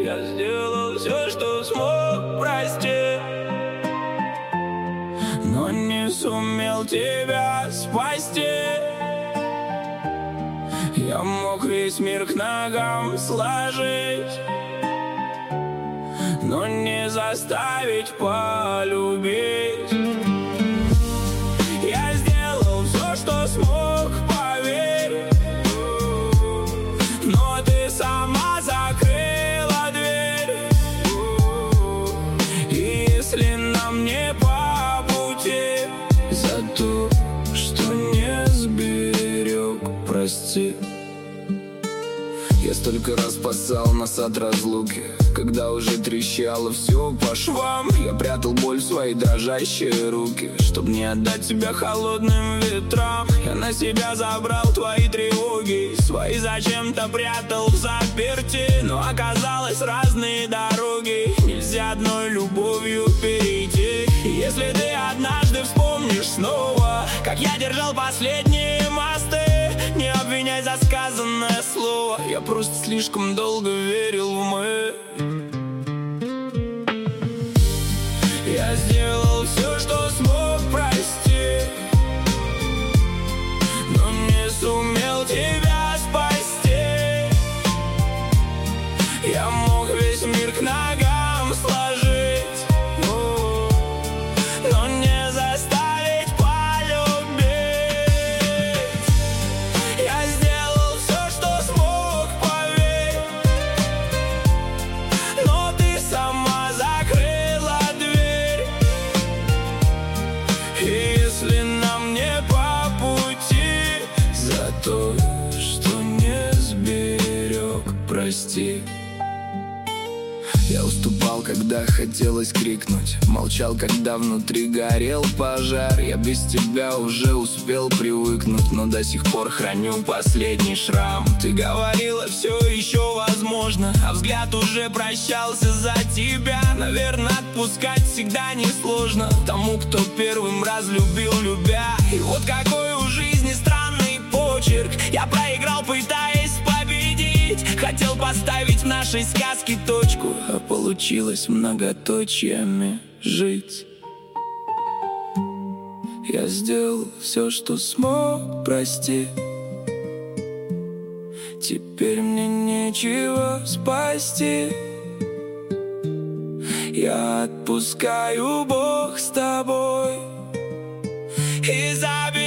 Я сделал все, что смог, прости, но не сумел тебя спасти. Я мог весь мир к ногам сложить, но не заставить полюбить. Я сделал все, что смог, поверь, но ты сама закрыла дверь. И если нам не по пути, за то, что не сберег, прости. Я столько раз спасал нас от разлуки, когда уже трещало все по швам. Я прятал боль в свои дрожащие руки, чтоб не отдать тебя холодным ветрам. Я на себя забрал твои тревоги, свои зачем-то прятал в заперти. Но оказалось, разные дороги нельзя одной любовью перейти. И если ты однажды вспомнишь снова, как я держал последние мосты, не обвиняй за сказанное слово, я просто слишком долго верил в мы. Я сделал все, что смог, прости, но не сумел тебя спасти. Я мог весь мир к ногам сложить, но не заставить полюбить. Я сделал все, что смог, поверь, но ты сама закрыла дверь. И если нам не по пути, за то, что не сберег, прости. Я уступал, когда хотелось крикнуть, молчал, когда внутри горел пожар. Я без тебя уже успел привыкнуть, но до сих пор храню последний шрам. Ты говорила, все еще возможно, а взгляд уже прощался за тебя. Наверное, отпускать всегда несложно тому, кто первым разлюбил, любя. И вот какой у жизни странный почерк, я проиграл, пытаясь победить. Хотел поставить в нашей сказке точку, а получилось многоточиями жить. Я сделал все, что смог, прости. Теперь мне нечего спасти. Я отпускаю, Бог с тобой, и заберу